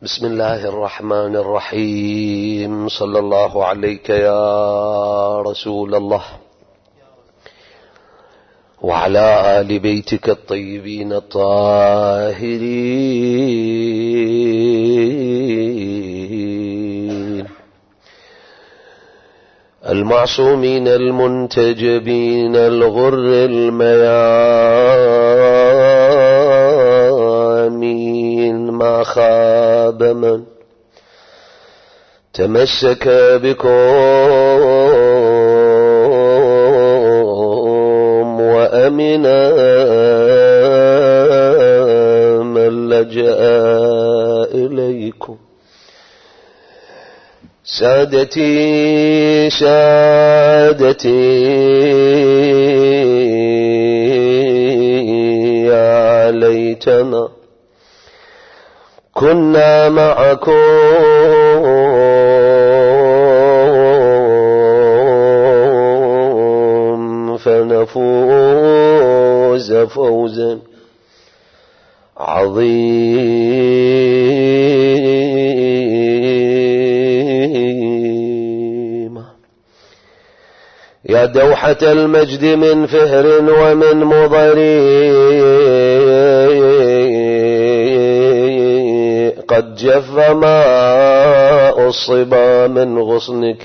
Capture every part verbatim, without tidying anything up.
بسم الله الرحمن الرحيم. صلى الله عليك يا رسول الله وعلى آل بيتك الطيبين الطاهرين المعصومين المنتجبين الغر الميامين. ما خاب من تمسك بكم وأمنا من لجأ إليكم. سادتي سادتي يا ليتنا كنا معكم فنفوز فوزا عظيما. يا دوحة المجد من فهر ومن مضري قد جف ماء الصبا من غصنك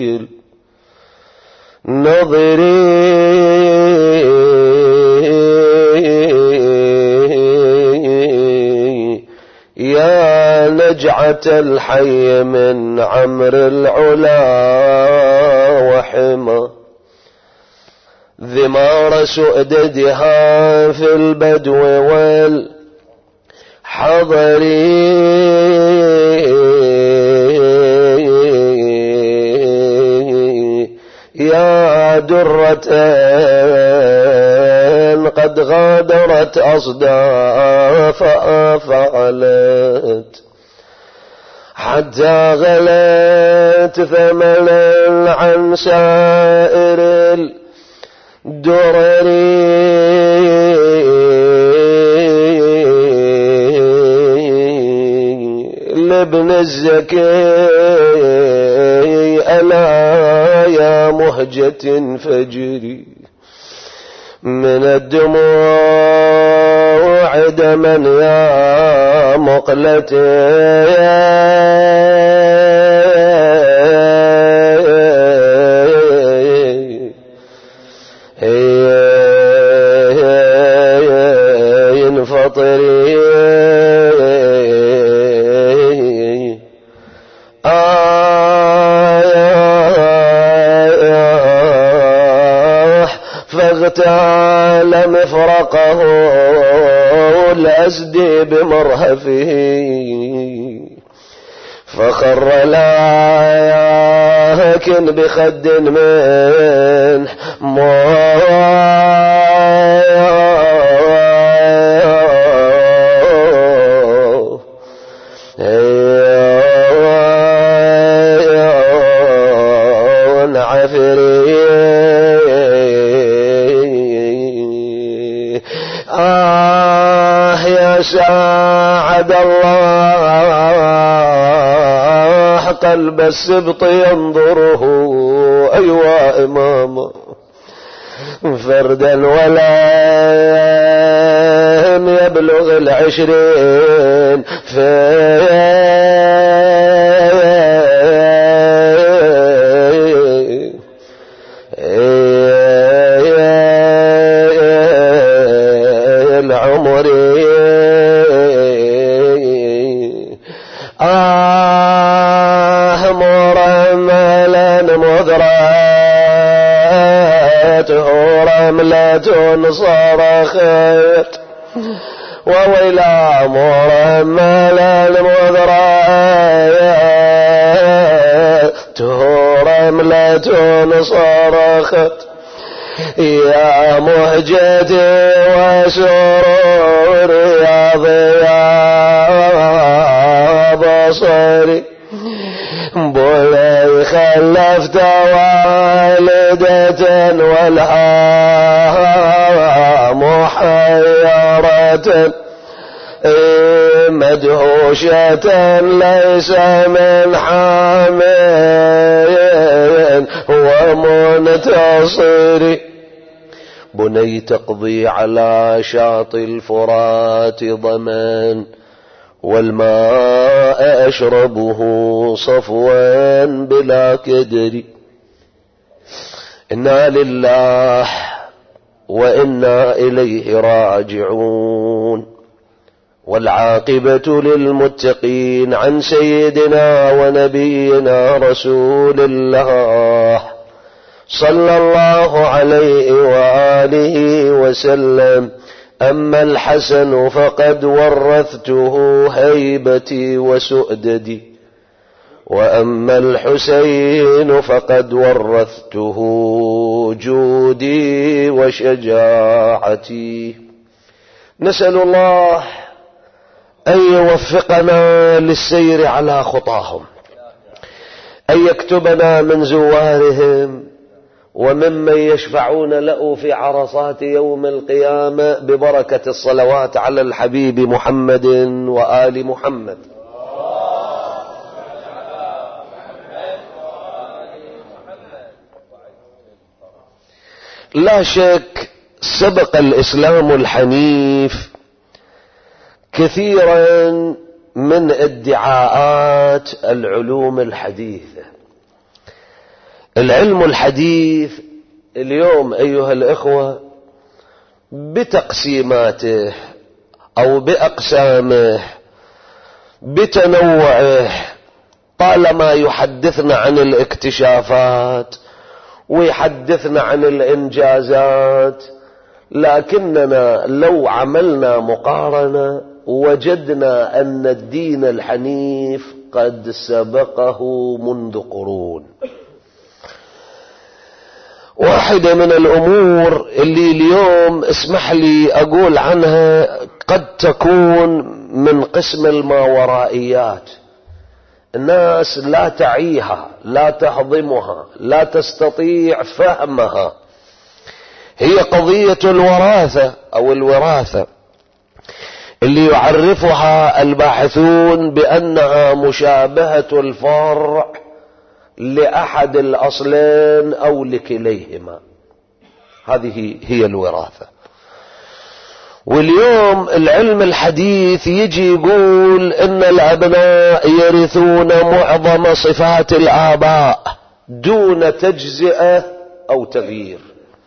النظري. يا نجعة الحي من عمر العلا وحمى ذمار سؤددها في البدو والحضر. يا درة قد غادرت أصداف فعلت حتى غلت ثمنا عن سائر الدرر. لابن الزكي ألا يا مهجة فجري من الدموع دما يا مقلتي. ينفطري فاغتال مفرقه الأسد بمرهفه فخر لاكن بخد من عفري. آه يا ساعد الله قلب السبط ينظره أيوا إماما فردا ولم يبلغ العشرين آه مرملا مذراته رملة صرخت وويلا مرملا مذراته رملة صرخت. يا مهجتي وسروري يا ضياء بصري بولي خلفت والدة والها محيرة مدهوشة ليس من حامل ومنتصر. بني تقضي على شاطئ الفرات ضمان والماء أشربه صفوا بلا كدر. إنا لله وإنا إليه راجعون والعاقبة للمتقين. عن سيدنا ونبينا رسول الله صلى الله عليه وآله وسلم: أما الحسن فقد ورثته هيبتي وسؤددي، وأما الحسين فقد ورثته جودي وشجاعتي. نسأل الله أن يوفقنا للسير على خطاهم، أن يكتبنا من زوارهم وممن يشفعون له في عرصات يوم القيامة ببركة الصلوات على الحبيب محمد وآل محمد. لا شك سبق الإسلام الحنيف كثيرا من ادعاءات العلوم الحديثة. العلم الحديث اليوم أيها الإخوة بتقسيماته أو بأقسامه بتنوعه طالما يحدثنا عن الاكتشافات ويحدثنا عن الإنجازات، لكننا لو عملنا مقارنة وجدنا أن الدين الحنيف قد سبقه منذ قرون. واحدة من الأمور اللي اليوم اسمح لي أقول عنها قد تكون من قسم الماورائيات، الناس لا تعيها، لا تهضمها، لا تستطيع فهمها، هي قضية الوراثة أو الوراثة اللي يعرفها الباحثون بأنها مشابهة الفرع لأحد الأصلين أو لكليهما. هذه هي الوراثة. واليوم العلم الحديث يجي يقول إن الأبناء يرثون معظم صفات الآباء دون تجزئة أو تغيير.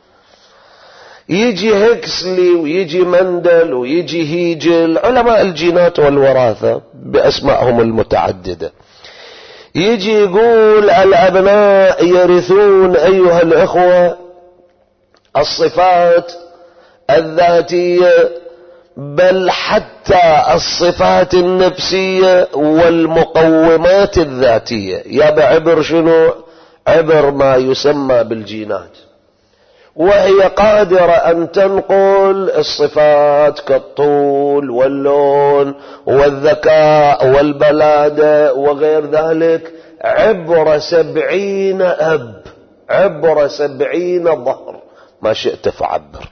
يجي هيكسلي ويجي مندل ويجي هيجل، علماء الجينات والوراثة بأسمائهم المتعددة، يجي يقول الأبناء يرثون أيها الأخوة الصفات الذاتية، بل حتى الصفات النفسية والمقومات الذاتية. يا بعبر شنو؟ عبر ما يسمى بالجينات، وهي قادرة أن تنقل الصفات كالطول واللون والذكاء والبلادة وغير ذلك عبر سبعين أب، عبر سبعين ظهر، ما شئت فعبر.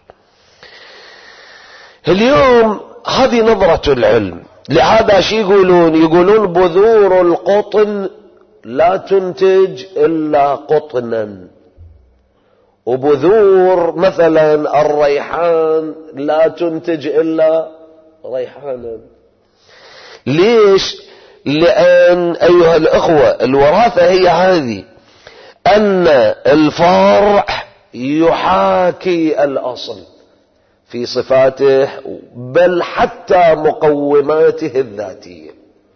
اليوم هذه نظرة العلم. لهذا شي يقولون؟ يقولون بذور القطن لا تنتج إلا قطنا، وبذور مثلا الريحان لا تنتج إلا ريحانا. ليش؟ لأن أيها الأخوة الوراثة هي هذه، أن الفرع يحاكي الأصل في صفاته بل حتى مقوماته الذاتية.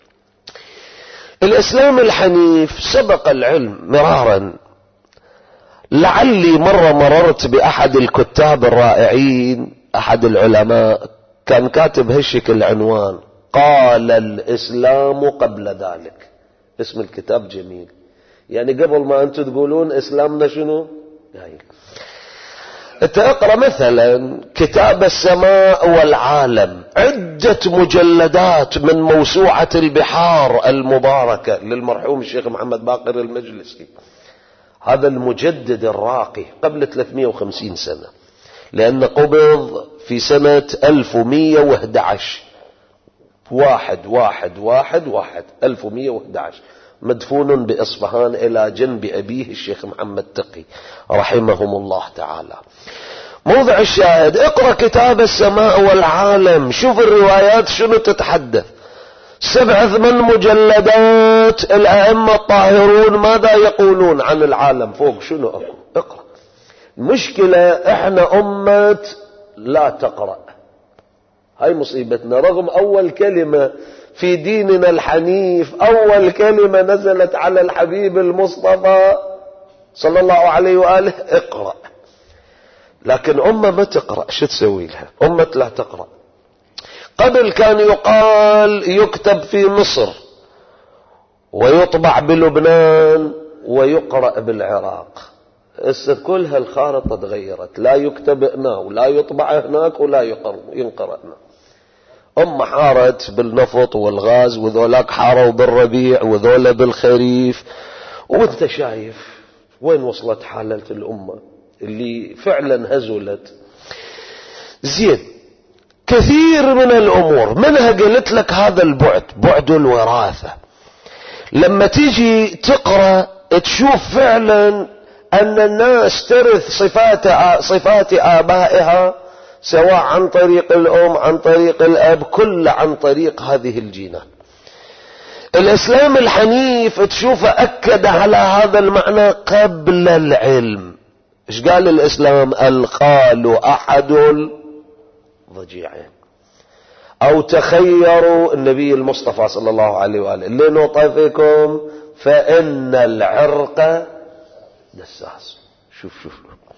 الإسلام الحنيف سبق العلم مرارا. لعلي مرة مررت بأحد الكتاب الرائعين، أحد العلماء كان كاتب هالشكل عنوان: قال الإسلام قبل ذلك. اسم الكتاب جميل، يعني قبل ما أنتم تقولون إسلامنا شنو يعني. انت اقرأ مثلا كتاب السماء والعالم، عدة مجلدات من موسوعة البحار المباركة للمرحوم الشيخ محمد باقر المجلسي، هذا المجدد الراقي قبل ثلاثمئة وخمسين سنة، لأن قبض في سنة ألف ومئة وأحد عشر واحد واحد واحد واحد ألف ومئة وأحد عشر، مدفون بإصفهان إلى جنب أبيه الشيخ محمد تقي رحمهم الله تعالى. موضع الشاهد، اقرأ كتاب السماء والعالم، شوف الروايات شنو تتحدث. سبع ثمان مجلدات، الأئمة الطاهرون ماذا يقولون عن العالم فوق، شنو أقول؟ اقرأ. المشكلة احنا أمة لا تقرأ، هاي مصيبتنا. رغم أول كلمة في ديننا الحنيف، أول كلمة نزلت على الحبيب المصطفى صلى الله عليه وآله، اقرأ. لكن أمة ما تقرأ، شو تسوي لها؟ أمة لا تقرأ. قبل كان يقال يكتب في مصر ويطبع بلبنان ويقرأ بالعراق. هسه كل هالخارطة تغيرت، لا يكتب هنا ولا يطبع هناك ولا ينقرأ هنا. أم حارت بالنفط والغاز، وذولاك حاروا بالربيع وذولا بالخريف، وانت شايف وين وصلت حالة الأمة اللي فعلا هزلت. زين، كثير من الأمور منها قلت لك هذا البعد، بعد الوراثة. لما تيجي تقرأ تشوف فعلا أن الناس ترث صفات صفات آبائها، سواء عن طريق الأم عن طريق الأب، كل عن طريق هذه الجينات. الإسلام الحنيف تشوفه أكد على هذا المعنى قبل العلم. إيش قال الإسلام؟ القال أحد الضجيعين، أو تخيروا النبي المصطفى صلى الله عليه وآله لنطفكم فإن العرق دساس. شوف شوف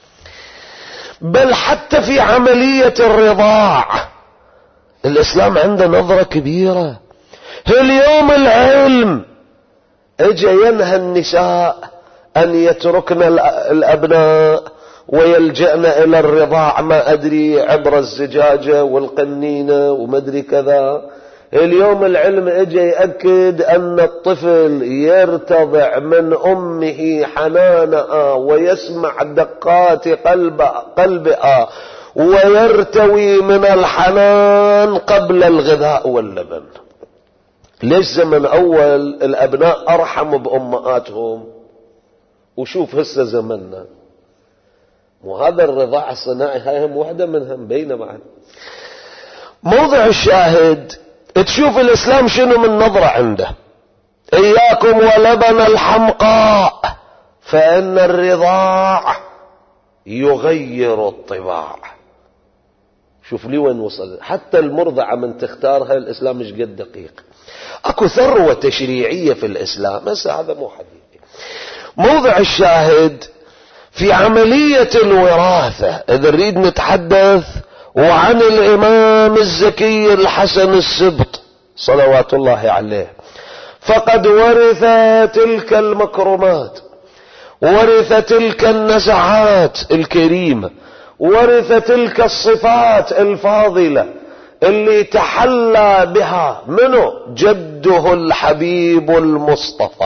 بل حتى في عملية الرضاع الإسلام عنده نظرة كبيرة. اليوم العلم اجى ينهى النساء أن يتركن الأبناء ويلجأن إلى الرضاع، ما أدري عبر الزجاجة والقنينة وما أدري كذا. اليوم العلم اجى يأكد أن الطفل يرتضع من أمه حنانها ويسمع دقات قلبها ويرتوي من الحنان قبل الغذاء واللبن. ليش زمن أول الأبناء أرحم بأمهاتهم، وشوف هسه زمننا. وهذا الرضاع الصناعي هاي هم واحدة منها مبينة معنا. موضع الشاهد، تشوف الإسلام شنو من نظرة عنده. إياكم ولبن الحمقاء فإن الرضاع يغير الطباع. شوف لي وين وصل. حتى المرضعة من تختارها الإسلام مش قد دقيق. اكو ثروة تشريعية في الإسلام، بس هذا مو حديثي. موضع الشاهد في عملية الوراثة، إذا نريد نتحدث وعن الإمام الزكي الحسن السبط صلوات الله عليه، فقد ورث تلك المكرمات، ورث تلك النزعات الكريمة، ورث تلك الصفات الفاضلة اللي تحلى بها منه جده الحبيب المصطفى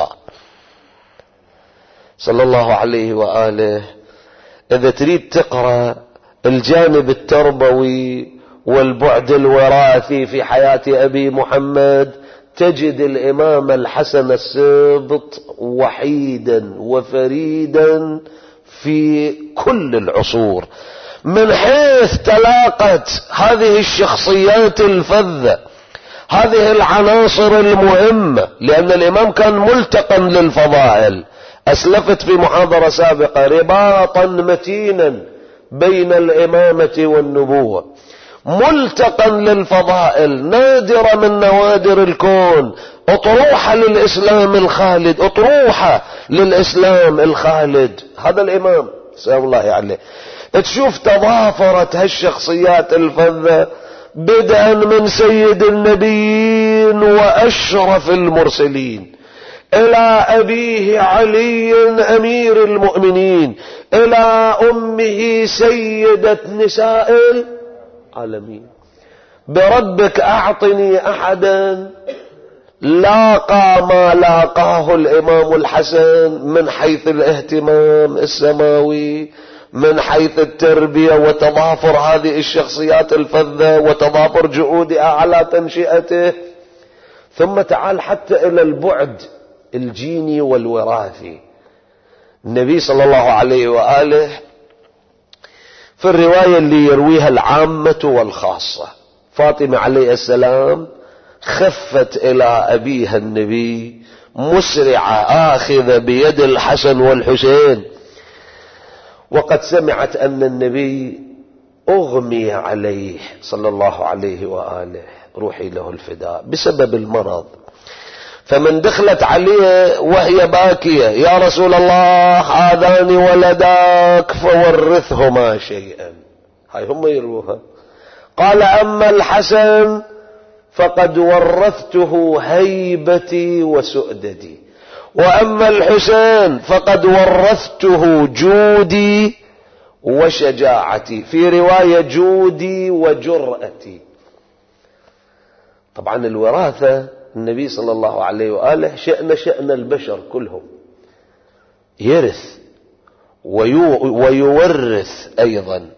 صلى الله عليه وآله. إذا تريد تقرأ الجانب التربوي والبعد الوراثي في حياة أبي محمد، تجد الإمام الحسن السبط وحيدا وفريدا في كل العصور، من حيث تلاقت هذه الشخصيات الفذة، هذه العناصر المهمة. لأن الإمام كان ملتقا للفضائل. أسلفت في محاضرة سابقة رباطا متينا بين الإمامة والنبوة، ملتقا للفضائل، نادرة من نوادر الكون، أطروحة للإسلام الخالد، أطروحة للإسلام الخالد. هذا الإمام سلام الله عليه. تشوف تضافرت هالشخصيات الفذة، بدءا من سيد النبيين وأشرف المرسلين، إلى أبيه علي أمير المؤمنين، إلى أمه سيدة نساء العالمين. بربك أعطني أحدا لاقى ما لاقاه الإمام الحسن من حيث الاهتمام السماوي، من حيث التربية وتضافر هذه الشخصيات الفذة وتضافر جهودها على تنشئته. ثم تعال حتى إلى البعد الجيني والوراثي. النبي صلى الله عليه وآله في الرواية اللي يرويها العامة والخاصة، فاطمة عليه السلام خفت إلى أبيها النبي مسرعة آخذة بيد الحسن والحسين، وقد سمعت أن النبي أغمي عليه صلى الله عليه وآله، روحي له الفداء، بسبب المرض. فمن دخلت عليه وهي باكية: يا رسول الله هذان ولداك فورثهما شيئا. هاي هم يروها. قال: أما الحسن فقد ورثته هيبتي وسؤددي، وأما الحسين فقد ورثته جودي وشجاعتي، في رواية جودي وجرأتي. طبعا الوراثة النبي صلى الله عليه وآله شأن شأن البشر كلهم، يرث ويورث أيضا.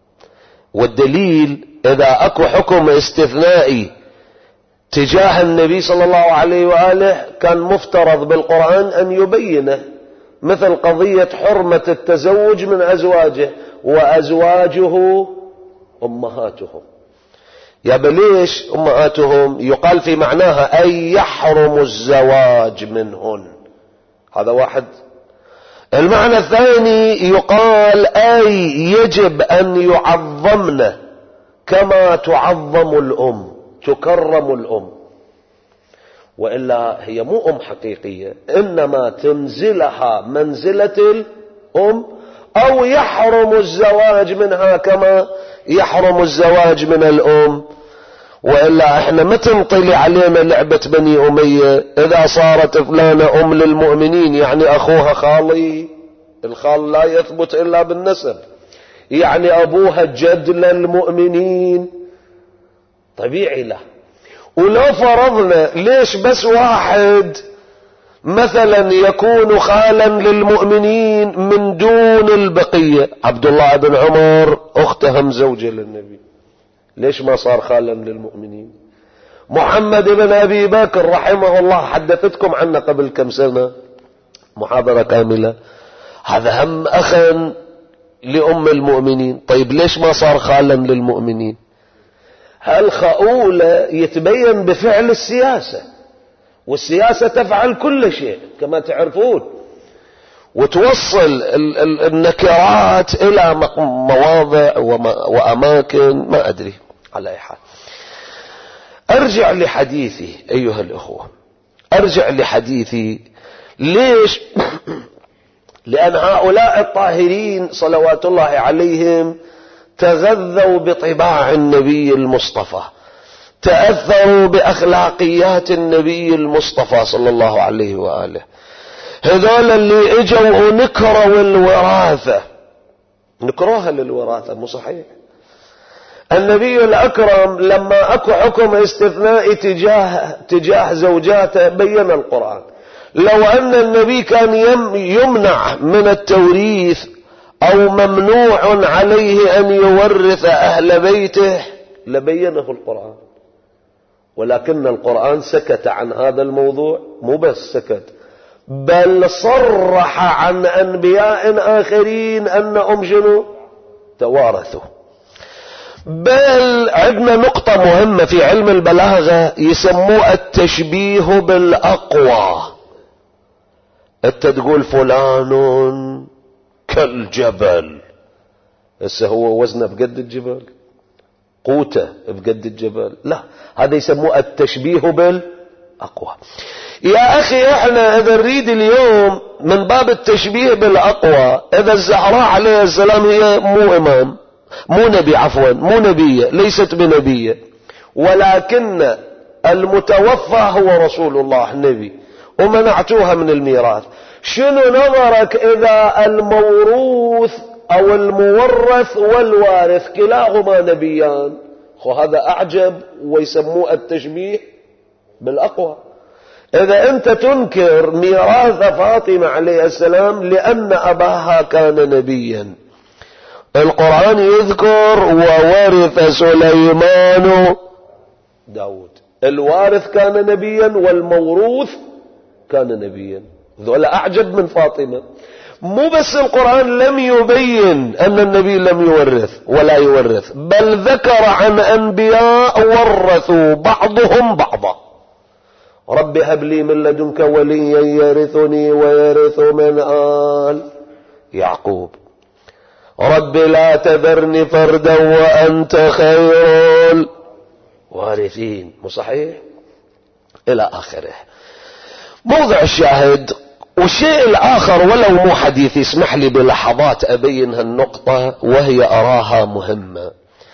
والدليل إذا أكو حكم استثنائي تجاه النبي صلى الله عليه وآله كان مفترض بالقرآن أن يبينه، مثل قضية حرمة التزوج من أزواجه، وأزواجه أمهاتهم. يا بليش أمهاتهم؟ يقال في معناها أي يحرم الزواج منهن، هذا واحد. المعنى الثاني يقال أي يجب أن يعظمن كما تعظم الأم، تكرم الأم، وإلا هي مو أم حقيقية، إنما تنزلها منزلة الأم، أو يحرم الزواج منها كما يحرم الزواج من الأم. وإلا احنا ما تنطلي علينا لعبة بني أمية إذا صارت فلانة أم للمؤمنين، يعني أخوها خالي، الخال لا يثبت إلا بالنسب، يعني أبوها جد للمؤمنين، طبيعي له. ولو فرضنا ليش بس واحد مثلا يكون خالا للمؤمنين من دون البقية؟ عبد الله بن عمر أختهم زوجة للنبي، ليش ما صار خالا للمؤمنين؟ محمد بن أبي بكر رحمه الله حدثتكم عنه قبل كم سنة محاضرة كاملة، هذا هم أخا لأم المؤمنين، طيب ليش ما صار خالا للمؤمنين؟ هالخؤولة يتبين بفعل السياسة، والسياسة تفعل كل شيء كما تعرفون، وتوصل النكرات إلى مواضع وأماكن ما أدري. على أي حال، أرجع لحديثي أيها الأخوة، أرجع لحديثي. ليش؟ لأن هؤلاء الطاهرين صلوات الله عليهم تغذوا بطباع النبي المصطفى، تأثروا بأخلاقيات النبي المصطفى صلى الله عليه وآله. هذول اللي اجوا نكروا الوراثة، نكروها للوراثة، مو صحيح؟ النبي الأكرم لما أكو حكم استثنائي تجاه, تجاه زوجاته بين القرآن. لو أن النبي كان يمنع من التوريث أو ممنوع عليه أن يورث أهل بيته لبينه القرآن، ولكن القرآن سكت عن هذا الموضوع. مو بس سكت، بل صرح عن أنبياء آخرين أنهم شنو؟ توارثوا. بل عندنا نقطة مهمة في علم البلاغة يسموها التشبيه بالأقوى. انت تقول فلان كالجبل، هسه هو وزنه بقد الجبل، قوته بقد الجبل؟ لا، هذا يسموه التشبيه بالأقوى. يا أخي احنا اذا نريد اليوم من باب التشبيه بالأقوى، اذا الزهراء عليه السلام هي مو امام، مو نبي، عفوا مو نبية، ليست بنبية، ولكن المتوفى هو رسول الله النبي، ومنعتوها من الميراث. شنو نظرك اذا الموروث او المورث والوارث كلاهما نبيان؟ خو هذا اعجب، ويسموه التشبيه بالاقوى. اذا انت تنكر ميراث فاطمة عليه السلام لان اباها كان نبيا، القرآن يذكر وورث سليمان داود، الوارث كان نبيا والموروث كان نبيا. ذولا أعجب من فاطمة. مو بس القرآن لم يبين أن النبي لم يورث ولا يورث، بل ذكر عن أنبياء ورثوا بعضهم بعضا. رب هب لي من لدنك وليا يرثني ويرث من آل يعقوب. رب لا تذرني فردا وأنت خير الوارثين. مو صحيح؟ إلى آخره. موضع الشاهد. والشيء الآخر ولو مو حديث، اسمح لي بلحظات أبين هالنقطة وهي أراها مهمة.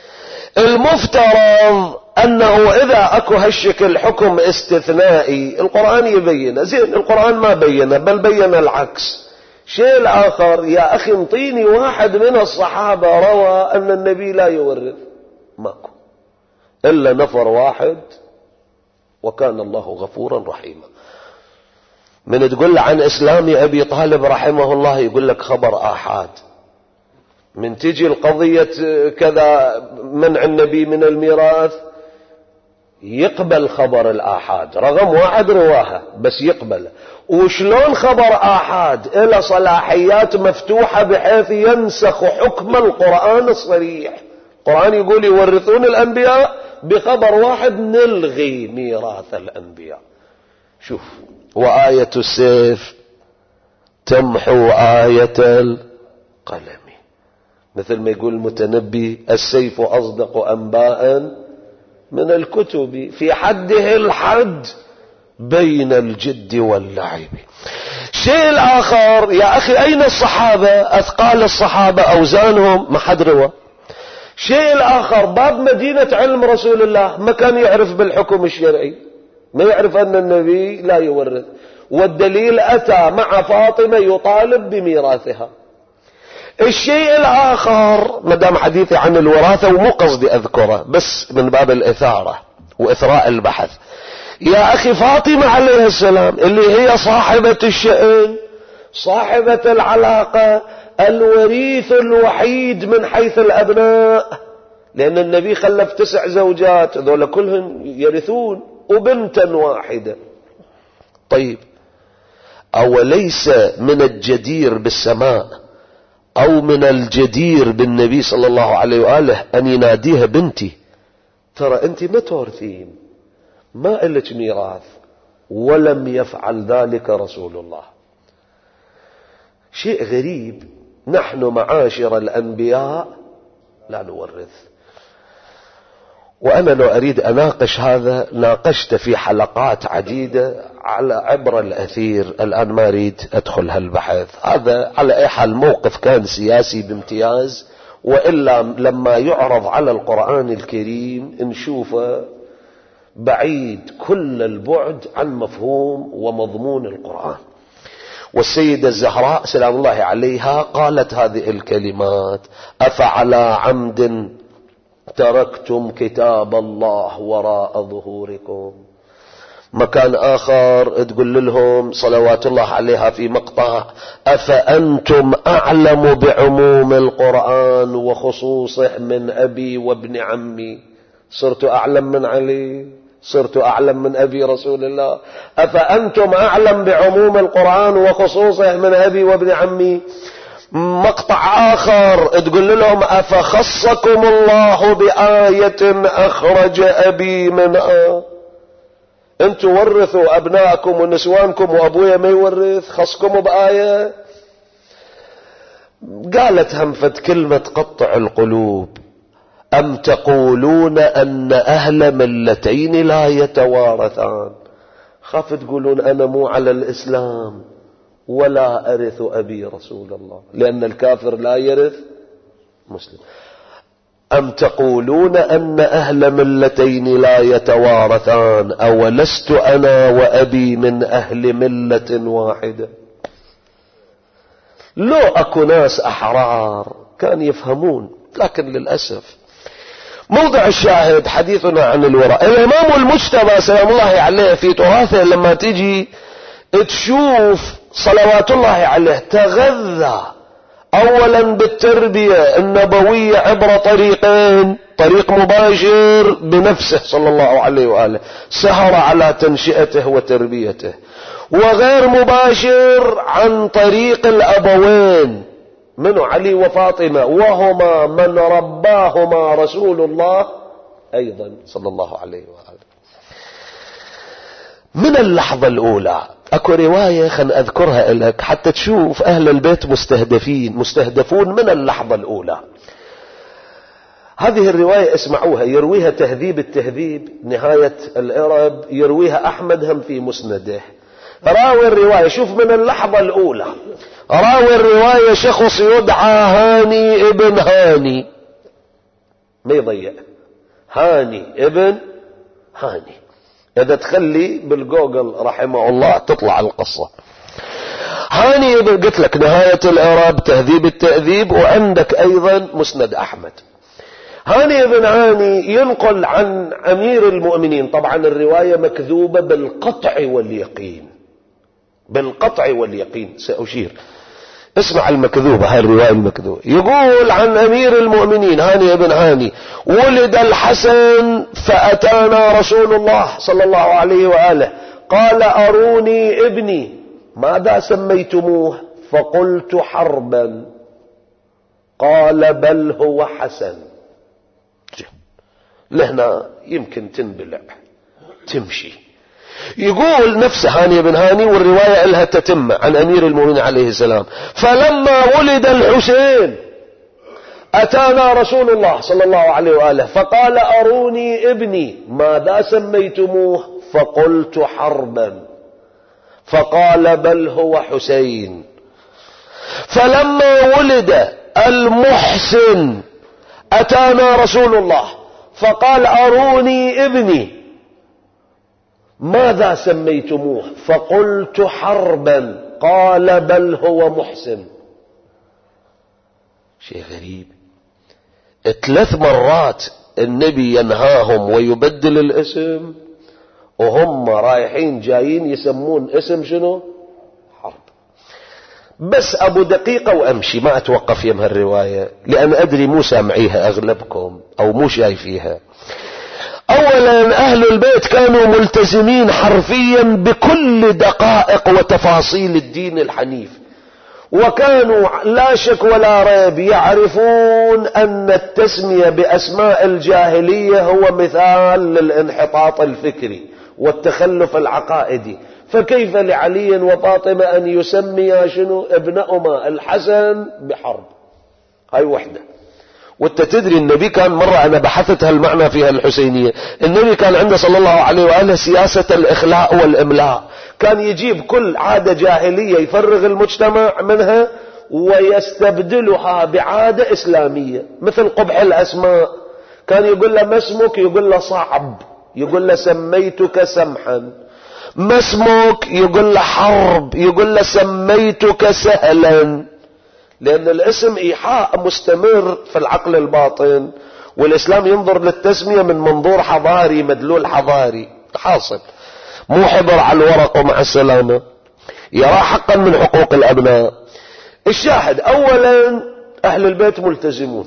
المفترض أنه إذا أكو هالشكل حكم استثنائي القرآن يبينه، زين القرآن ما بينه بل بين العكس. شيء الآخر يا أخي انطيني واحد من الصحابة روى أن النبي لا يورث، ماكو إلا نفر واحد وكان الله غفورا رحيما. من تقول عن إسلام أبي طالب رحمه الله يقول لك خبر آحاد. من تجي القضية كذا منع النبي من الميراث يقبل خبر الآحاد، رقم واحد رواها بس يقبل. وشلون خبر آحاد إلى صلاحيات مفتوحة بحيث ينسخ حكم القرآن الصريح. القرآن يقول يورثون الأنبياء، بخبر واحد نلغي ميراث الأنبياء. شوف، وآية السيف تمحو آية القلم، مثل ما يقول المتنبي السيف أصدق أنباء من الكتب في حده الحد بين الجد واللعب. شيء الآخر يا أخي، أين الصحابة؟ أثقال الصحابة أوزانهم ما حد روى. شيء الآخر باب مدينة علم رسول الله ما كان يعرف بالحكم الشرعي، ما يعرف أن النبي لا يورث، والدليل أتى مع فاطمة يطالب بميراثها. الشيء الآخر مدام حديثي عن الوراثة ومو قصدي أذكره بس من باب الإثارة وإثراء البحث، يا أخي فاطمة عليه السلام اللي هي صاحبة الشأن صاحبة العلاقة الوريث الوحيد من حيث الأبناء، لأن النبي خلف تسع زوجات ذولا كلهم يرثون وبنتا واحدة. طيب أوليس من الجدير بالسماء أو من الجدير بالنبي صلى الله عليه وآله أن يناديها بنتي؟ ترى أنت ما تورثين، ما إلك ميراث، ولم يفعل ذلك رسول الله. شيء غريب، نحن معاشر الأنبياء لا نورث. وأنا لو أريد أناقش هذا ناقشت في حلقات عديدة على عبر الأثير، الآن ما أريد أدخل هالبحث هذا. على أي حال موقف كان سياسي بامتياز، وإلا لما يعرض على القرآن الكريم نشوفه بعيد كل البعد عن مفهوم ومضمون القرآن. والسيدة الزهراء سلام الله عليها قالت هذه الكلمات: أفعلى عمد تركتم كتاب الله وراء ظهوركم. مكان آخر تقول لهم صلوات الله عليها في مقطع: أفأنتم أعلم بعموم القرآن وخصوصه من أبي وابن عمي؟ صرت أعلم من علي، صرت أعلم من أبي رسول الله. أفأنتم أعلم بعموم القرآن وخصوصه من أبي وابن عمي. مقطع آخر تقول لهم: أفخصكم الله بآية أخرج أبي منها؟ أنتم ورثوا أبنائكم ونسوانكم وأبويا ما يورث، خصكم بآية. قالت همفت كلمة تقطع القلوب: أم تقولون أن أهل ملتين لا يتوارثان؟ خاف تقولون أنا مو على الإسلام ولا أرث أبي رسول الله، لأن الكافر لا يرث مسلم. أم تقولون أن أهل ملتين لا يتوارثان أولست أنا وأبي من أهل ملة واحدة؟ لو أكو ناس أحرار كان يفهمون، لكن للأسف. موضع الشاهد حديثنا عن الوراء. الإمام المجتبى سلام الله عليه في تراثه لما تجي تشوف صلوات الله عليه تغذى اولا بالتربية النبوية عبر طريقين: طريق مباشر بنفسه صلى الله عليه وآله، سهر على تنشئته وتربيته، وغير مباشر عن طريق الأبوين منو علي وفاطمة، وهما من رباهما رسول الله أيضا صلى الله عليه وآله. من اللحظة الأولى اكو رواية خل اذكرها لك حتى تشوف اهل البيت مستهدفين مستهدفون من اللحظة الاولى. هذه الرواية اسمعوها، يرويها تهذيب التهذيب نهاية العرب، يرويها احمد هم في مسنده. راوي الرواية شوف من اللحظة الاولى، راوي الرواية شخص يدعى هاني ابن هاني، ما يضيع، هاني ابن هاني. إذا تخلي بالجوجل رحمه الله تطلع القصة. هاني قلت لك نهاية الإعراب تهذيب التأذيب، وعندك أيضا مسند أحمد. هاني بن هاني ينقل عن أمير المؤمنين، طبعا الرواية مكذوبة بالقطع واليقين، بالقطع واليقين سأشير، اسمع المكذوبة، هاي الرواية المكذوبة. يقول عن أمير المؤمنين هاني بن هاني: ولد الحسن فأتانا رسول الله صلى الله عليه وآله قال: أروني ابني ماذا سميتموه؟ فقلت: حربا. قال: بل هو حسن. لهنا يمكن تنبلع تمشي. يقول نفسه هاني بن هاني، والرواية لها تتمة عن أمير المؤمنين عليه السلام: فلما ولد الحسين أتانا رسول الله صلى الله عليه وآله فقال: أروني ابني ماذا سميتموه؟ فقلت: حربا. فقال: بل هو حسين. فلما ولد المحسن أتانا رسول الله فقال: أروني ابني ماذا سميتموه؟ فقلت: حربا. قال: بل هو محسن. شيء غريب، ثلاث مرات النبي ينهاهم ويبدل الاسم، وهم رايحين جايين يسمون اسم شنو؟ حرب. بس ابو دقيقة وامشي، ما اتوقف يم هالرواية لان ادري مو سامعيها اغلبكم او مو شايفيها. اولا اهل البيت كانوا ملتزمين حرفيا بكل دقائق وتفاصيل الدين الحنيف، وكانوا لا شك ولا ريب يعرفون ان التسمية باسماء الجاهلية هو مثال للانحطاط الفكري والتخلف العقائدي. فكيف لعلي وفاطمة ان يسمي شنو ابنهما الحسن بحرب؟ هاي وحدة. وانت تدري النبي كان مرة انا بحثت هالمعنى في هالحسينية، النبي كان عنده صلى الله عليه وآله سياسة الاخلاء والاملاء، كان يجيب كل عادة جاهلية يفرغ المجتمع منها ويستبدلها بعادة اسلامية، مثل قبح الاسماء. كان يقول له: ما اسمك؟ يقول له: صعب. يقول له: سميتك سمحا. ما اسمك؟ يقول له: حرب. يقول له: سميتك سهلا. لأن الاسم إيحاء مستمر في العقل الباطن، والإسلام ينظر للتسمية من منظور حضاري، مدلول حضاري حاصل، مو حبر على الورق ومع السلامة، يرى حقا من حقوق الأبناء. الشاهد أولا أهل البيت ملتزمون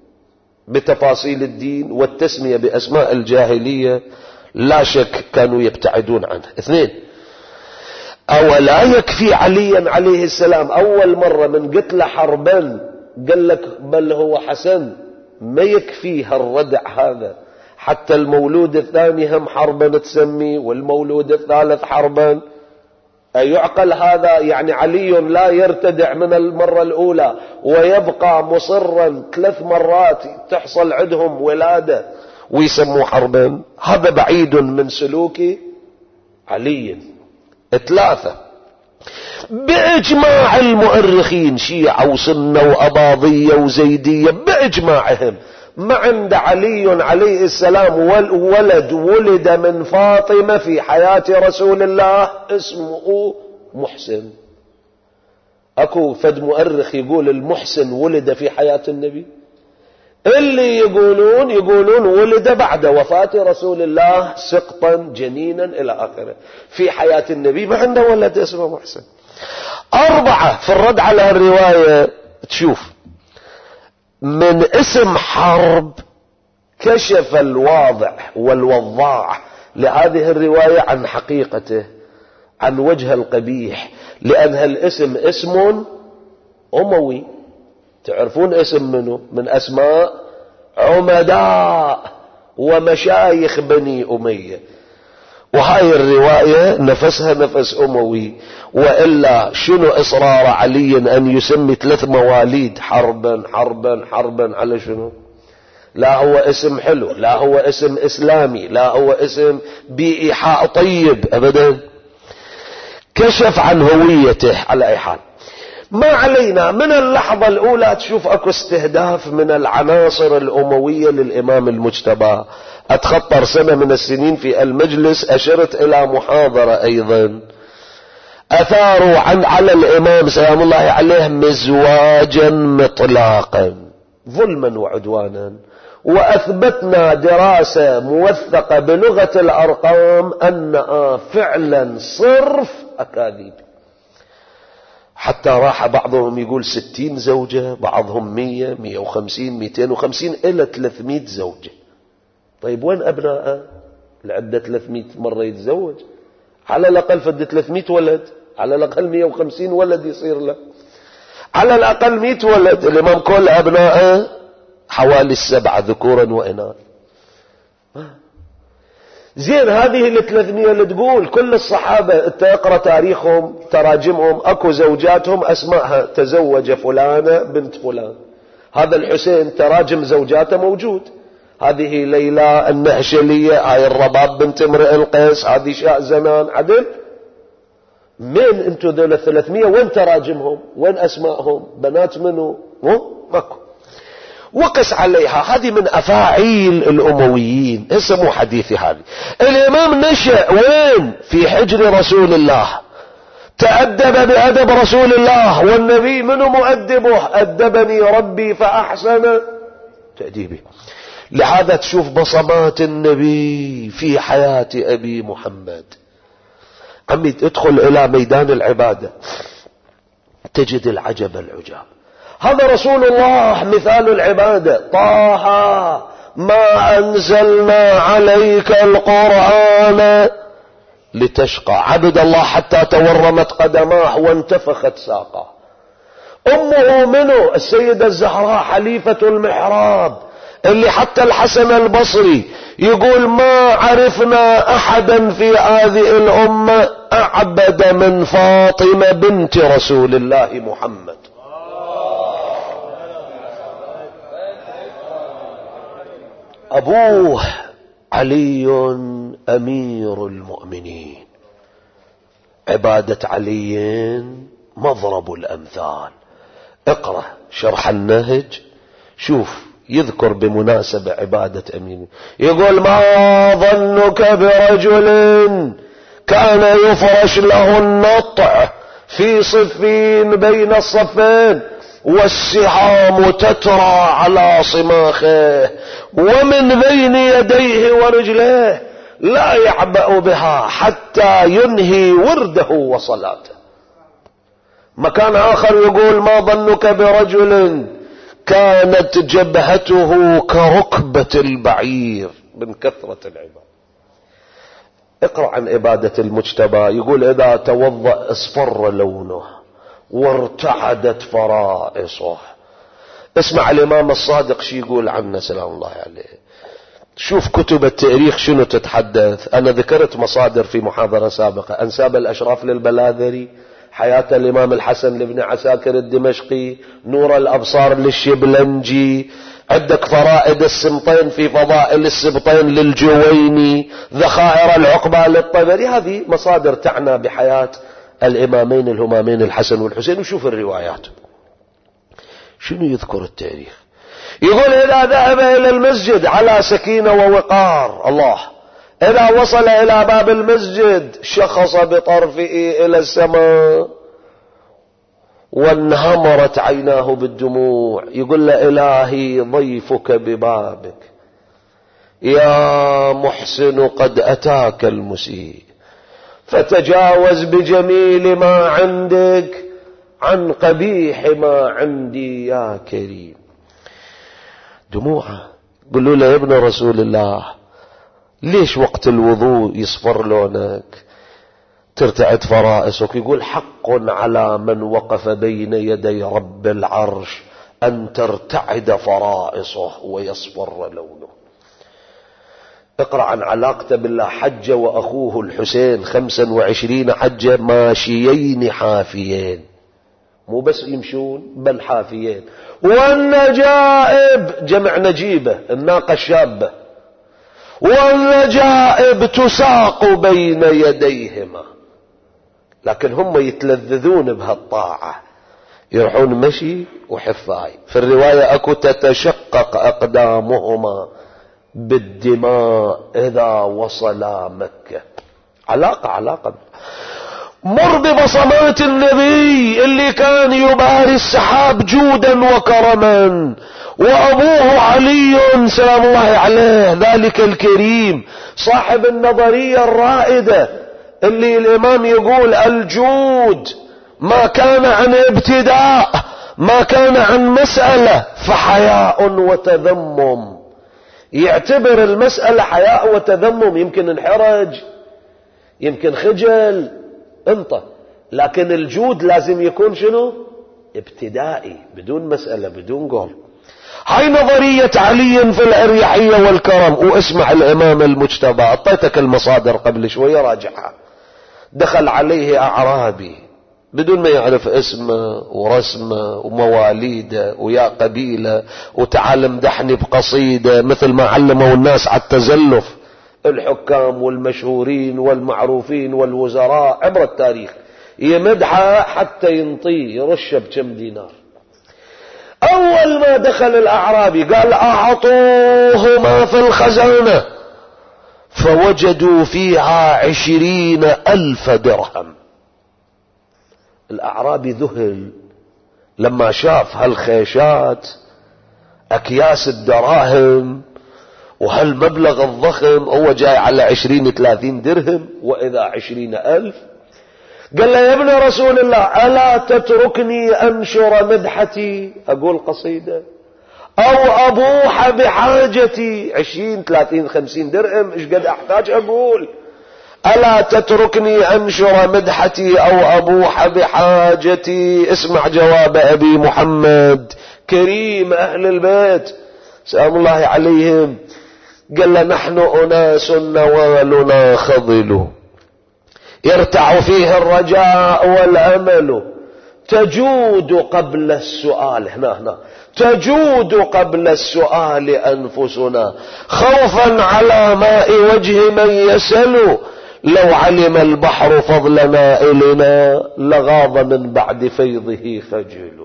بتفاصيل الدين، والتسمية بأسماء الجاهلية لا شك كانوا يبتعدون عنها. اثنين، أولا يكفي عليا عليه السلام أول مرة من قتل حربا قال لك بل هو حسن، ما يكفي هالردع هذا، حتى المولود الثاني هم حربا تسمي، والمولود الثالث حربا. أيعقل هذا؟ يعني علي لا يرتدع من المرة الأولى ويبقى مصرا ثلاث مرات تحصل عندهم ولادة ويسموا حربا؟ هذا بعيد من سلوك علي. ثلاثة، بإجماع المؤرخين شيعة وسنة وأباضية وزيدية بإجماعهم، ما عند علي عليه السلام ولد ولد من فاطمة في حياة رسول الله اسمه محسن. أكو فد مؤرخ يقول المحسن ولد في حياة النبي؟ اللي يقولون يقولون ولد بعد وفاة رسول الله سقطا جنينا إلى آخره. في حياة النبي ما عنده ولد اسمه محسن. أربعة، في الرد على الرواية تشوف من اسم حرب كشف الواضع والوضاع لهذه الرواية عن حقيقته، عن وجه القبيح، لأن هالاسم اسم أموي. تعرفون اسم منه؟ من أسماء عمداء ومشايخ بني أمية، وهاي الرواية نفسها نفس أموي. وإلا شنو إصرار علي أن يسمي ثلاث مواليد حربا حربا حربا على شنو؟ لا هو اسم حلو، لا هو اسم إسلامي، لا هو اسم بإيحاء طيب أبدا. كشف عن هويته. على أي حال ما علينا، من اللحظة الأولى تشوف أكو استهداف من العناصر الأموية للإمام المجتبى. أتخطر سنة من السنين في المجلس أشرت إلى محاضرة أيضا أثاروا عن على الإمام سلام الله عليه مزواجا مطلاقا ظلما وعدوانا، وأثبتنا دراسة موثقة بلغة الأرقام أنها فعلا صرف أكاذيب. حتى راح بعضهم يقول ستين زوجة، بعضهم مية مية وخمسين ميتين وخمسين إلى ثلاثمائة زوجة. طيب وين أبناءه لعدة ثلاثمائة مرة يتزوج؟ على الأقل فد ثلاثمائة ولد، على الأقل مية وخمسين ولد يصير له، على الأقل مئة ولد. الإمام كل أبناءه حوالي السبعة ذكورا وإناث. زين هذه الثلاثمية اللي تقول كل الصحابة تقرأ تاريخهم تراجمهم اكو زوجاتهم اسماءها تزوج فلانة بنت فلان. هذا الحسين تراجم زوجاته موجود، هذه ليلى النهشلية، هاي الرباب بنت امرئ القيس، هذه شاء زنان عدل. من انتو ذول الثلاثمية وين تراجمهم؟ وين اسماءهم؟ بنات منو؟ ماكو. وقس عليها، هذه من أفاعيل الأمويين. اسمه حديثي هذه. الإمام نشأ وين؟ في حجر رسول الله، تأدب بأدب رسول الله، والنبي منه مؤدبه؟ أدبني ربي فأحسن تأديبي. لهذا تشوف بصمات النبي في حياة أبي محمد. عمي ادخل إلى ميدان العبادة تجد العجب العجاب. هذا رسول الله مثال العبادة. طه ما أنزلنا عليك القرآن لتشقى. عبد الله حتى تورمت قدماه وانتفخت ساقاه. أمه منه السيدة الزهراء حليفة المحراب، اللي حتى الحسن البصري يقول ما عرفنا أحدا في هذه الأمة أعبد من فاطمة بنت رسول الله محمد. أبوه علي أمير المؤمنين. عبادة علي مضرب الأمثال. اقرأ شرح النهج شوف يذكر بمناسبة عبادة أمير، يقول ما ظنك برجل كان يفرش له النطع في صفين بين الصفين والسهام تترى على صماخه ومن بين يديه ورجليه لا يعبأ بها حتى ينهي ورده وصلاته. مكان آخر يقول ما ظنك برجل كانت جبهته كركبة البعير من كثرة العبادة. اقرأ عن عبادة المجتبى، يقول إذا توضأ اصفر لونه وارتعدت فرائصه. اسمع الإمام الصادق شي يقول عنه سلام الله عليه. شوف كتب التاريخ شنو تتحدث. أنا ذكرت مصادر في محاضرة سابقة، أنساب الأشراف للبلاذري، حياة الإمام الحسن لابن عساكر الدمشقي، نور الأبصار للشبلنجي، عندك فرائد السمطين في فضائل السبطين للجويني، ذخائر العقبة للطبري. هذه مصادر تعنى بحياة الإمامين الهمامين الحسن والحسين. وشوف الروايات شنو يذكر التاريخ. يقول إذا ذهب إلى المسجد على سكينة ووقار الله، إذا وصل إلى باب المسجد شخص بطرفه إلى السماء وانهمرت عيناه بالدموع. يقول له إلهي ضيفك ببابك يا محسن قد أتاك المسيء فتجاوز بجميل ما عندك عن قبيح ما عندي يا كريم. دموعه. قلوا له يا ابن رسول الله ليش وقت الوضوء يصفر لونك ترتعد فرائصك؟ يقول حق على من وقف بين يدي رب العرش أن ترتعد فرائصه ويصفر لونه. اقرأ عن علاقته بالله. حج وأخوه الحسين خمسا وعشرين حجة ماشيين حافيين، مو بس يمشون بل حافيين. والنجائب جمع نجيبة الناقة الشابة، والنجائب تساق بين يديهما. لكن هم يتلذذون بهالطاعة، يروحون مشي وحفاي. في الرواية اكو تتشقق اقدامهما بالدماء اذا وصلا مكة. علاقة علاقة. مر ببصمات النبي اللي كان يباري السحاب جودا وكرما، وابوه علي سلام الله عليه ذلك الكريم صاحب النظرية الرائدة اللي الامام يقول الجود ما كان عن ابتداء، ما كان عن مسألة، فحياء وتذمم. يعتبر المسألة حياء وتذمم، يمكن انحرج يمكن خجل انطى، لكن الجود لازم يكون شنو؟ ابتدائي، بدون مسألة بدون قول. هاي نظرية علي في الأريحية والكرم. واسمع الإمام المجتبى، أعطيتك المصادر قبل شوية راجعها. دخل عليه أعرابي بدون ما يعرف اسمه ورسمه ومواليده ويا قبيلة، وتعال امدحني بقصيدة مثل ما علموا الناس على التزلف الحكام والمشهورين والمعروفين والوزراء عبر التاريخ، يمدحها حتى ينطيه يرشه بكم دينار. أول ما دخل الأعرابي قال أعطوه ما في الخزانة، فوجدوا فيها عشرين ألف درهم. الأعرابي ذهل لما شاف هالخيشات أكياس الدراهم وهالمبلغ الضخم. هو جاي على عشرين ثلاثين درهم وإذا عشرين ألف. قال له يا ابن رسول الله ألا تتركني أنشر مدحتي، أقول قصيدة، أو أبوح بحاجتي؟ عشرين ثلاثين خمسين درهم إيش قد أحتاج أقول؟ ألا تتركني أنشر مدحتي أو أبوح بحاجتي؟ اسمع جواب أبي محمد كريم أهل البيت سلام الله عليهم. قال له نحن أناس نوالنا خضل يرتع فيه الرجاء والأمل، تجود قبل السؤال، هنا هنا تجود قبل السؤال أنفسنا، خوفا على ماء وجه من يسل، لو علم البحر فضلنا إلينا لغاض من بعد فيضه خجل.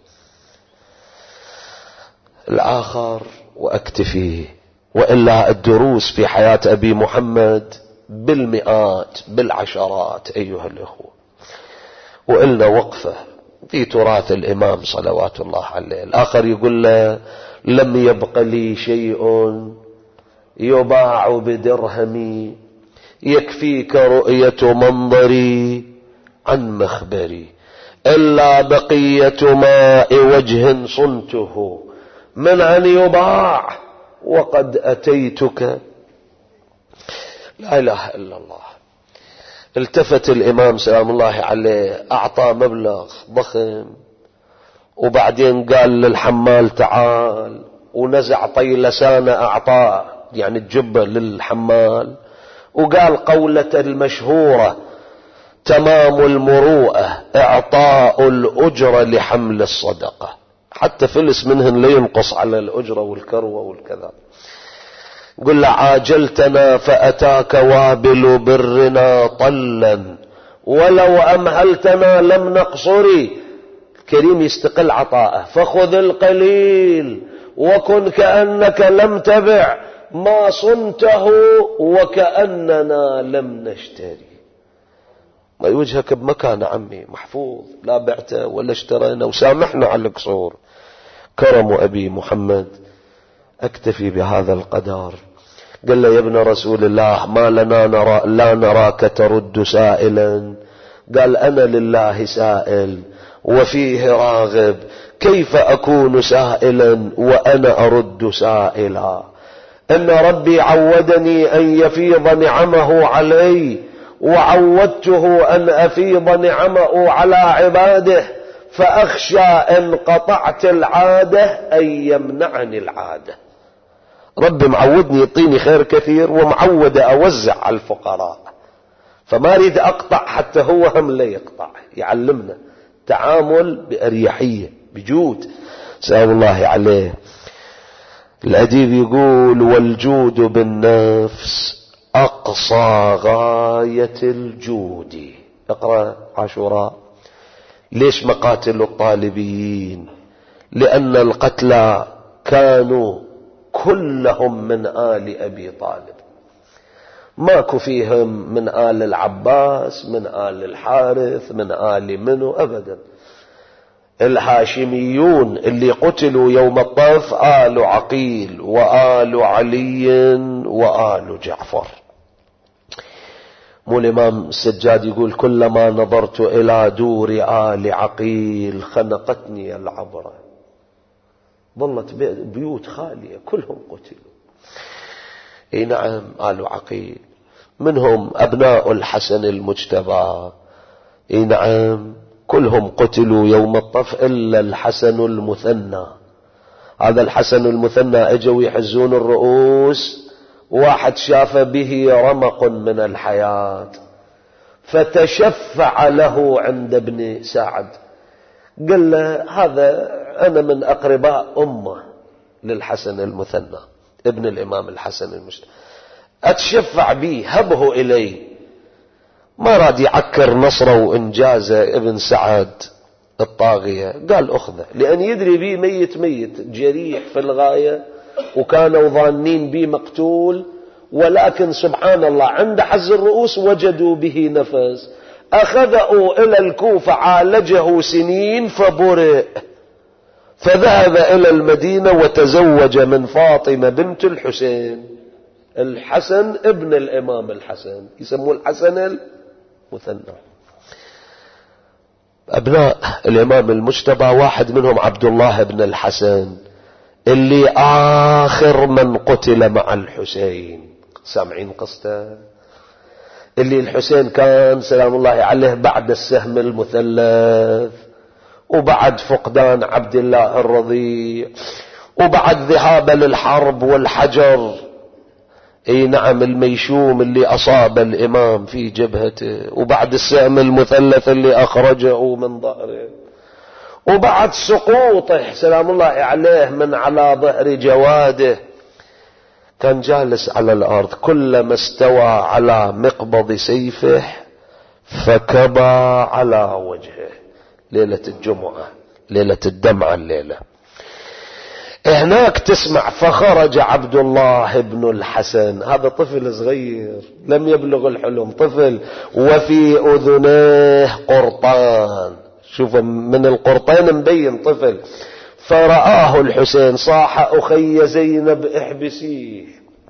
الآخر وأكتفي، وإلا الدروس في حياة أبي محمد بالمئات بالعشرات أيها الأخوة. وإلنا وقفة في تراث الإمام صلوات الله عليه. الآخر يقول له لم يبق لي شيء يباع بدرهمي، يكفيك رؤية منظري عن مخبري، إلا بقية ماء وجه صنته من أن يباع وقد أتيتك. لا إله إلا الله. التفت الإمام سلام الله عليه، أعطى مبلغ ضخم، وبعدين قال للحمال تعال، ونزع طي لسانه أعطاه يعني الجبة للحمال، وقال قولة المشهورة تمام المروءة إعطاء الأجرة لحمل الصدقة، حتى فلس منهن لا ينقص على الأجرة والكروة والكذا. قل له عاجلتنا فأتاك وابل برنا طلا، ولو أمهلتنا لم نقصري. كريم يستقل عطاءه، فخذ القليل وكن كأنك لم تبع ما صنته وكأننا لم نشتري. ما يوجهك بمكان عمي محفوظ، لا بعته ولا اشترينا، وسامحنا على القصور. كرم أبي محمد. أكتفي بهذا القدر. قال له يا ابن رسول الله ما لنا نرى لا نراك ترد سائلا. قال أنا لله سائل وفيه راغب، كيف أكون سائلا وأنا أرد سائلا؟ إن ربي عودني أن يفيض نعمه علي، وعودته أن أفيض نعمه على عباده، فأخشى إن قطعت العادة أن يمنعني العادة. رب معودني يعطيني خير كثير، ومعود أوزع على الفقراء، فما أريد أقطع حتى هو هم لا يقطع. يعلمنا تعامل بأريحية بجود، سلام الله عليه. الأديب يقول: والجود بالنفس أقصى غاية الجود. اقرأ عاشوراء. ليش مقاتل الطالبيين؟ لأن القتلى كانوا كلهم من آل أبي طالب، ماكو فيهم من آل العباس، من آل الحارث، من آل منو أبدا. الهاشميون اللي قتلوا يوم الطف آل عقيل وآل علي وآل جعفر. مو الإمام السجاد يقول: كلما نظرت إلى دور آل عقيل خنقتني العبرة. ظلت بيوت خالية كلهم قتلوا. اي نعم، آل عقيل منهم أبناء الحسن المجتبى، اي نعم كلهم قتلوا يوم الطف إلا الحسن المثنى. هذا الحسن المثنى اجوا يحزون الرؤوس، واحد شاف به رمق من الحياة فتشفع له عند ابن سعد، قال له: هذا أنا من أقرباء أمه للحسن المثنى ابن الإمام الحسن المجتبى، أتشفع به، هبه إلي. ما راد يعكر نصره وإنجازه ابن سعد الطاغية، قال أخذه، لأن يدري به ميت ميت جريح في الغاية، وكانوا ظانين به مقتول، ولكن سبحان الله عند حز الرؤوس وجدوا به نفس، أخذوا إلى الكوفة، عالجه سنين فبرئ، فذهب إلى المدينة وتزوج من فاطمة بنت الحسين. الحسن ابن الإمام الحسن، يسموه الحسن المثنى. أبناء الإمام المجتبى واحد منهم عبد الله بن الحسن، اللي آخر من قتل مع الحسين. سامعين قصته؟ اللي الحسين كان سلام الله عليه بعد السهم المثلث، وبعد فقدان عبد الله الرضيع، وبعد ذهاب للحرب والحجر، اي نعم الميشوم اللي اصاب الامام في جبهته، وبعد السهم المثلث اللي اخرجه من ظهره، وبعد سقوطه سلام الله عليه من على ظهر جواده، كان جالس على الارض، كلما استوى على مقبض سيفه فكبى على وجهه. ليلة الجمعة، ليلة الدمعة، الليلة هناك تسمع: فخرج عبد الله بن الحسن. هذا طفل صغير لم يبلغ الحلم، طفل، وفي أذنيه قرطان. شوف من القرطين مبين طفل. فرآه الحسين، صاح: أخي زينب احبسيه.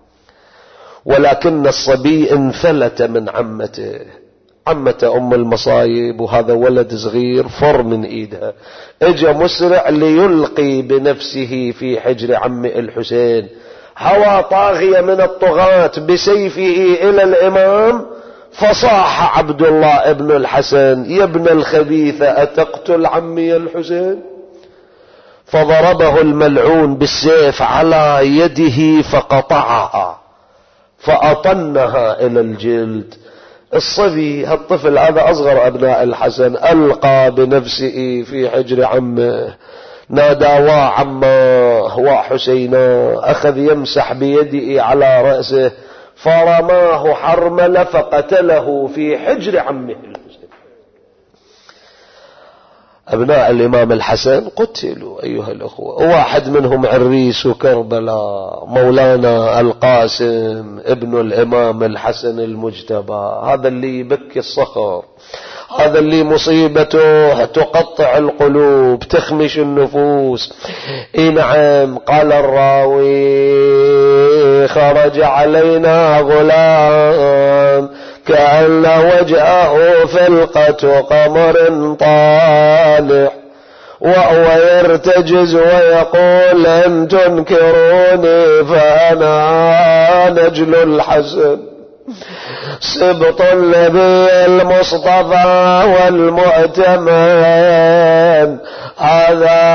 ولكن الصبي انفلت من عمته، عمته أم المصايب، وهذا ولد صغير فر من إيدها، اجى مسرع ليلقي بنفسه في حجر عم الحسين. هوى طاغية من الطغاة بسيفه إلى الإمام، فصاح عبد الله بن الحسن: يا ابن الخبيثة، أتقتل عمي الحسين؟ فضربه الملعون بالسيف على يده فقطعها فأطنها إلى الجلد. الصبي هالطفل هذا أصغر أبناء الحسن ألقى بنفسه في حجر عمه، نادى: وا عماه وا حسينا. أخذ يمسح بيده على رأسه، فرماه حرملة فقتله في حجر عمه الحسين. أبناء الإمام الحسن قتلوا أيها الأخوة، واحد منهم عريس كربلاء، مولانا القاسم ابن الإمام الحسن المجتبى. هذا اللي يبكي الصخر، هذا اللي مصيبته تقطع القلوب، تخمش النفوس. إيه نعم، قال الراوي: خرج علينا غلام كأن وجهه فلقة قمر طالع، مانع، وهو يرتجز ويقول إن تنكروني فأنا نجل الحسن سبط النبي المصطفى والمؤتمن، هذا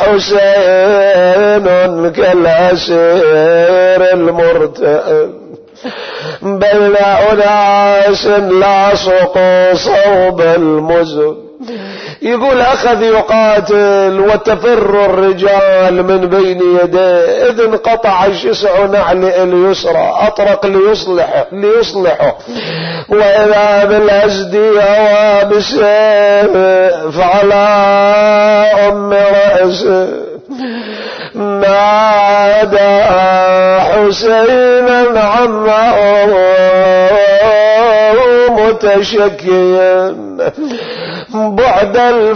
حسين كالأسير المرتهن بين أناس لاصقوا صوب المزن. يقول أخذ يقاتل وتفر الرجال من بين يديه، إذ انقطع الشسع نعل اليسرى أطرق ليصلحه, ليصلحه وإذا بالأزدية وبسيف على أم رأسه نادى حسينا عمه متشكيا بعد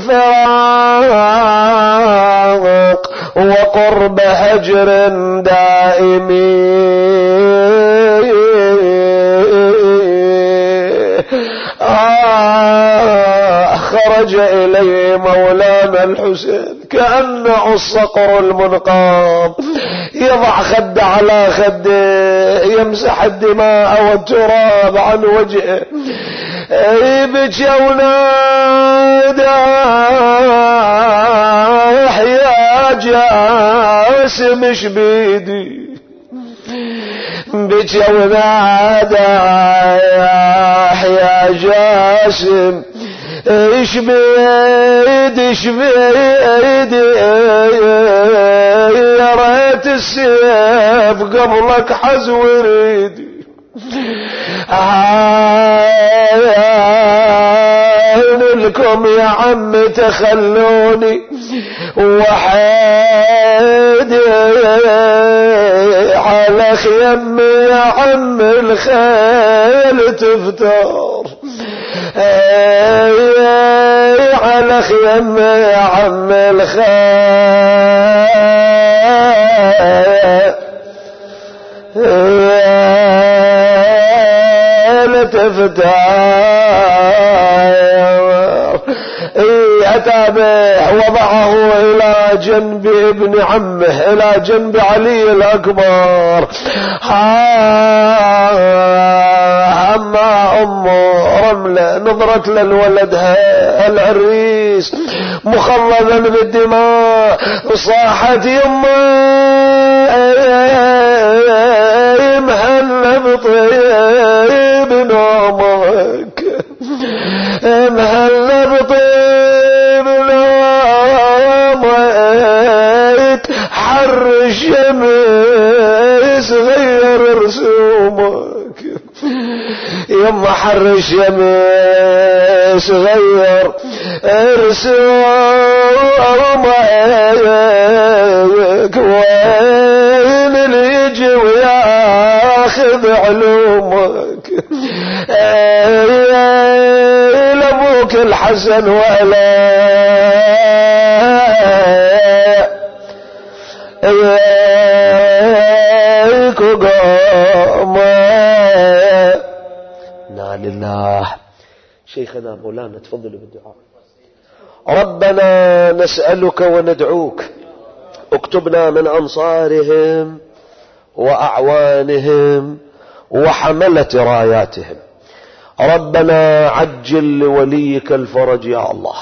الفراق وقرب هجر دائم. آه خرج إليه مولانا الحسين كأنه الصقر المنقاب، يضع خد على خده يمسح الدماء والتراب عن وجهه، يبكي ونادى يا جاسم ايش بيدي، بكي ونادى يا جاسم ايش بيدي ايش بيدي، يا ريت السيف قبلك حزو ريدي، لكم يا عم تخلوني وحيدي على خيم يا عم الخيل تفتر، على خيم يا عم الخيل تفتر. أتى به وضعه إلى جنب ابن عمه إلى جنب علي الأكبر. أما أمه رملة نظرت للولدها العريس مخضبا بالدماء صاحت يمه مهلا بطيب نومك مهلا بطيب نومك حر الشمس غير رسومك يما حر الشمس غير رسومك وين اللي يجي وياخذ علومك لابوك الحسن ولا لا لله. شيخنا مولانا تفضل بالدعاء. ربنا نسألك وندعوك اكتبنا من أنصارهم وأعوانهم وحملة راياتهم. ربنا عجل لوليك الفرج يا الله.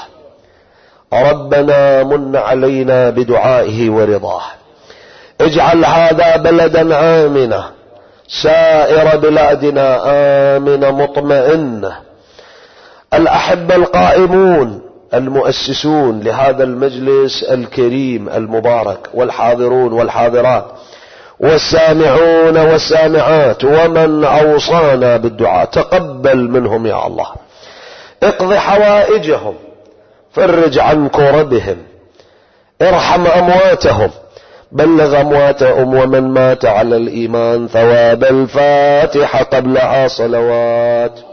ربنا من علينا بدعائه ورضاه. اجعل هذا بلدا آمنا سائر بلادنا آمنة مطمئنة. الأحبة القائمون المؤسسون لهذا المجلس الكريم المبارك والحاضرون والحاضرات والسامعون والسامعات ومن أوصانا بالدعاء تقبل منهم يا الله. اقض حوائجهم، فرج عن كربهم، ارحم أمواتهم، بلغ أمواتهم ومن مات على الإيمان ثواب الفاتحة قبلها صلوات.